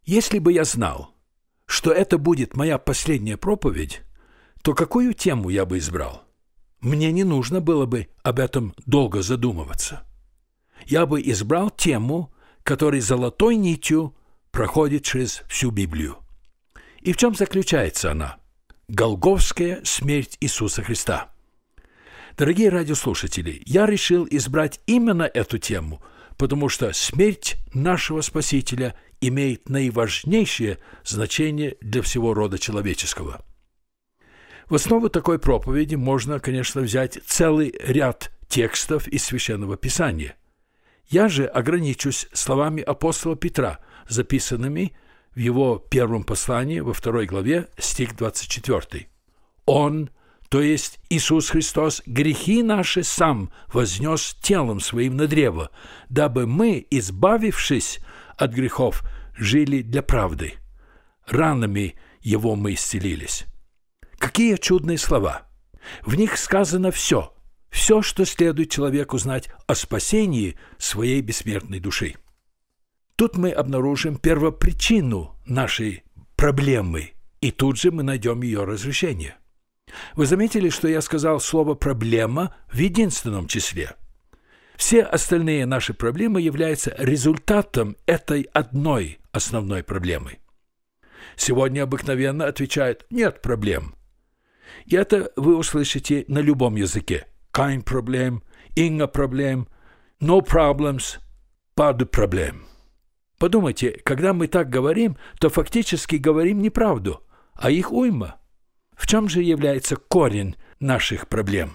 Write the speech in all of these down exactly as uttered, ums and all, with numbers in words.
Если бы я знал, что это будет моя последняя проповедь, то какую тему я бы избрал? Мне не нужно было бы об этом долго задумываться. Я бы избрал тему, которая золотой нитью проходит через всю Библию. И в чем заключается она? Голгофская смерть Иисуса Христа. Дорогие радиослушатели, я решил избрать именно эту тему, потому что смерть нашего Спасителя имеет наиважнейшее значение для всего рода человеческого. В основу такой проповеди можно, конечно, взять целый ряд текстов из Священного Писания. Я же ограничусь словами апостола Петра, записанными в его первом послании во второй главе, стих двадцать четвёртый. «Он, то есть Иисус Христос, грехи наши сам вознес телом своим на древо, дабы мы, избавившись от грехов, жили для правды. Ранами Его мы исцелились». Какие чудные слова! В них сказано все, все, что следует человеку знать о спасении своей бессмертной души. Тут мы обнаружим первопричину нашей проблемы, и тут же мы найдем ее разрешение. Вы заметили, что я сказал слово «проблема» в единственном числе? Все остальные наши проблемы являются результатом этой одной основной проблемы. Сегодня обыкновенно отвечают «нет проблем». И это вы услышите на любом языке. Kein Problem, inga Problem, no problems, pas de problème. Подумайте, когда мы так говорим, то фактически говорим неправду, а их уйма. В чем же является корень наших проблем?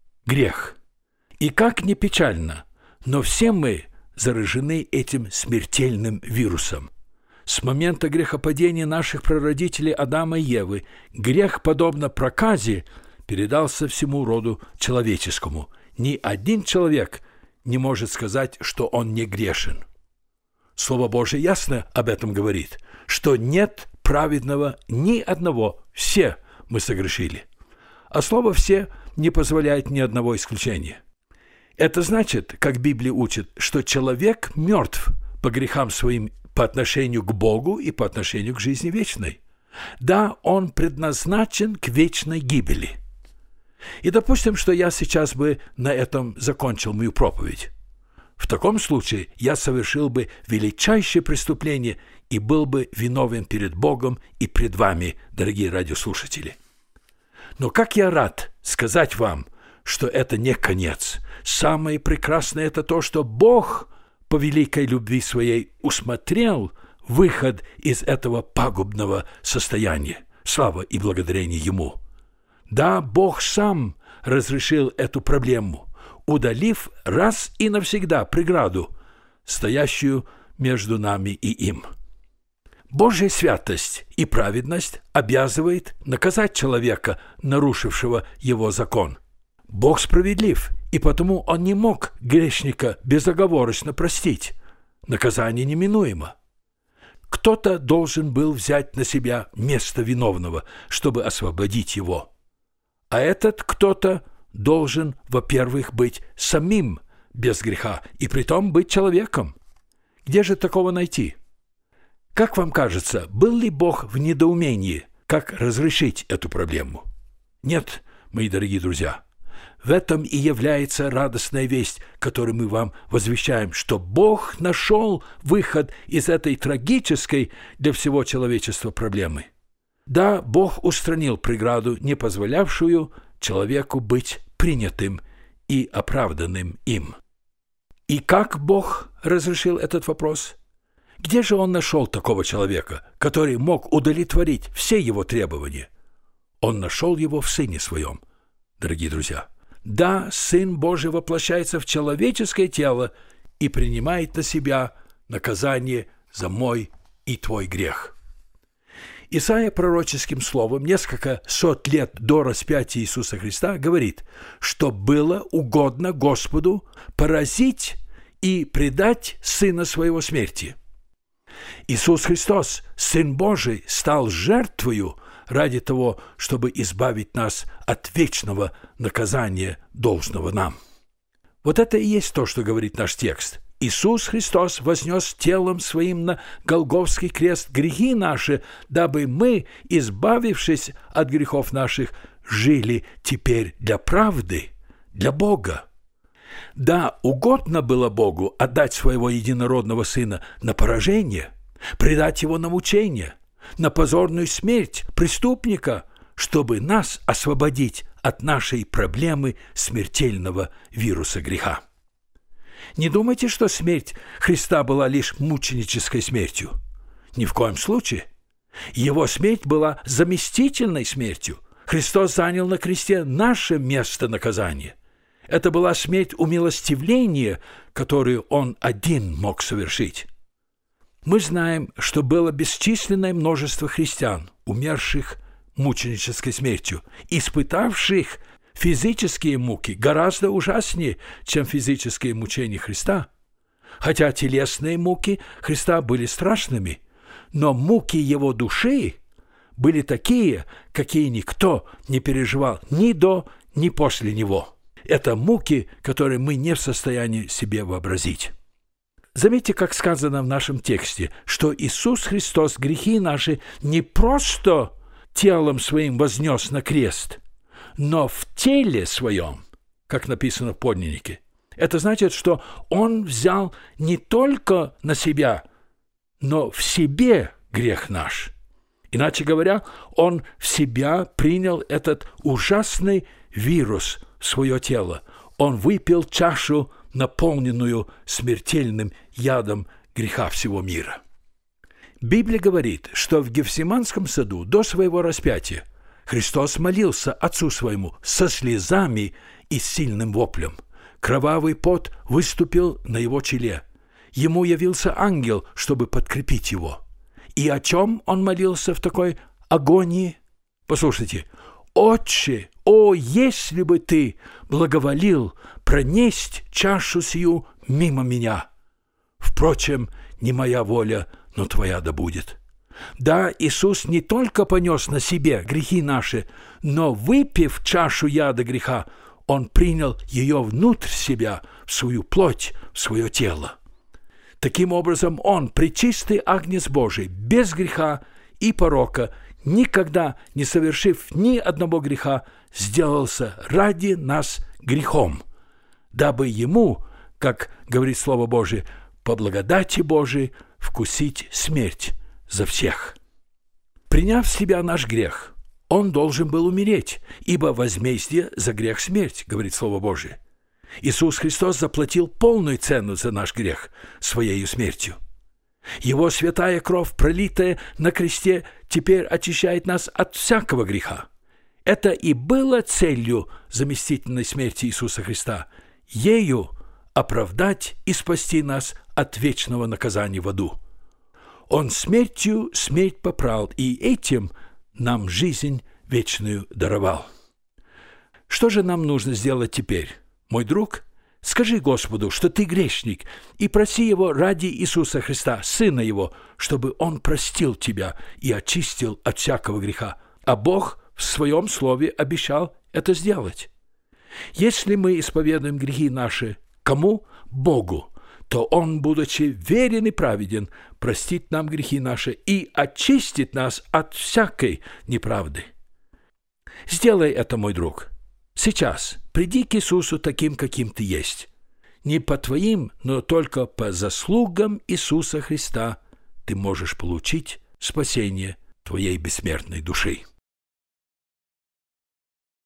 Грех. И как ни печально, но все мы заражены этим смертельным вирусом. С момента грехопадения наших прародителей Адама и Евы грех, подобно проказе, передался всему роду человеческому. Ни один человек не может сказать, что он не грешен. Слово Божие ясно об этом говорит, что нет праведного ни одного, все мы согрешили. А слово «все» не позволяет ни одного исключения. Это значит, как Библия учит, что человек мертв по грехам своим по отношению к Богу и по отношению к жизни вечной. Да, он предназначен к вечной гибели. И допустим, что я сейчас бы на этом закончил мою проповедь. В таком случае я совершил бы величайшее преступление и был бы виновен перед Богом и пред вами, дорогие радиослушатели. Но как я рад сказать вам, что это не конец. Самое прекрасное – это то, что Бог по великой любви своей усмотрел выход из этого пагубного состояния. Слава и благодарение Ему. Да, Бог сам разрешил эту проблему, удалив раз и навсегда преграду, стоящую между нами и им. Божья святость и праведность обязывает наказать человека, нарушившего его закон. Бог справедлив, и потому Он не мог грешника безоговорочно простить. Наказание неминуемо. Кто-то должен был взять на себя место виновного, чтобы освободить его. А этот кто-то должен, во-первых, быть самим без греха, и притом быть человеком. Где же такого найти? Как вам кажется, был ли Бог в недоумении, как разрешить эту проблему? Нет, мои дорогие друзья. В этом и является радостная весть, которую мы вам возвещаем, что Бог нашел выход из этой трагической для всего человечества проблемы. Да, Бог устранил преграду, не позволявшую человеку быть принятым и оправданным им. И как Бог разрешил этот вопрос? Где же Он нашел такого человека, который мог удовлетворить все его требования? Он нашел его в Сыне Своем, дорогие друзья. Да, Сын Божий воплощается в человеческое тело и принимает на себя наказание за мой и твой грех. Исайя пророческим словом несколько сот лет до распятия Иисуса Христа говорит, что было угодно Господу поразить и предать Сына Своего смерти. Иисус Христос, Сын Божий, стал жертвою ради того, чтобы избавить нас от вечного наказания, должного нам. Вот это и есть то, что говорит наш текст. Иисус Христос вознес телом Своим на Голгофский крест грехи наши, дабы мы, избавившись от грехов наших, жили теперь для правды, для Бога. Да, угодно было Богу отдать Своего единородного Сына на поражение, предать Его на мучение, на позорную смерть преступника, чтобы нас освободить от нашей проблемы смертельного вируса греха. Не думайте, что смерть Христа была лишь мученической смертью. Ни в коем случае. Его смерть была заместительной смертью. Христос занял на кресте наше место наказания. Это была смерть умилостивления, которую Он один мог совершить. Мы знаем, что было бесчисленное множество христиан, умерших мученической смертью, испытавших физические муки гораздо ужаснее, чем физические мучения Христа. Хотя телесные муки Христа были страшными, но муки Его души были такие, какие никто не переживал ни до, ни после Него. Это муки, которые мы не в состоянии себе вообразить. Заметьте, как сказано в нашем тексте, что Иисус Христос грехи наши не просто телом Своим вознес на крест, но в теле Своем, как написано в подлиннике. Это значит, что Он взял не только на себя, но в себе грех наш. Иначе говоря, Он в себя принял этот ужасный вирус в свое тело. Он выпил чашу, наполненную смертельным ядом греха всего мира. Библия говорит, что в Гефсиманском саду до своего распятия Христос молился Отцу Своему со слезами и сильным воплем. Кровавый пот выступил на Его челе. Ему явился ангел, чтобы подкрепить Его. И о чем Он молился в такой агонии? Послушайте. «Отче, о, если бы Ты благоволил пронесть чашу сию мимо меня! Впрочем, не моя воля, но Твоя да будет». Да, Иисус не только понес на себе грехи наши, но, выпив чашу яда греха, Он принял ее внутрь себя, в свою плоть, в свое тело. Таким образом, Он, пречистый Агнец Божий, без греха и порока, никогда не совершив ни одного греха, сделался ради нас грехом, дабы Ему, как говорит Слово Божие, по благодати Божией вкусить смерть за всех. Приняв в себя наш грех, Он должен был умереть, ибо возмездие за грех смерть, говорит Слово Божие. Иисус Христос заплатил полную цену за наш грех Своею смертью. Его святая кровь, пролитая на кресте, теперь очищает нас от всякого греха. Это и было целью заместительной смерти Иисуса Христа. Ею оправдать и спасти нас от вечного наказания в аду. Он смертью смерть попрал, и этим нам жизнь вечную даровал. Что же нам нужно сделать теперь, мой друг? Скажи Господу, что ты грешник, и проси Его ради Иисуса Христа, Сына Его, чтобы Он простил тебя и очистил от всякого греха. А Бог в Своем Слове обещал это сделать. Если мы исповедуем грехи наши кому? Богу, то Он, будучи верен и праведен, простит нам грехи наши и очистит нас от всякой неправды. Сделай это, мой друг. Сейчас приди к Иисусу таким, каким ты есть. Не по твоим, но только по заслугам Иисуса Христа ты можешь получить спасение твоей бессмертной души.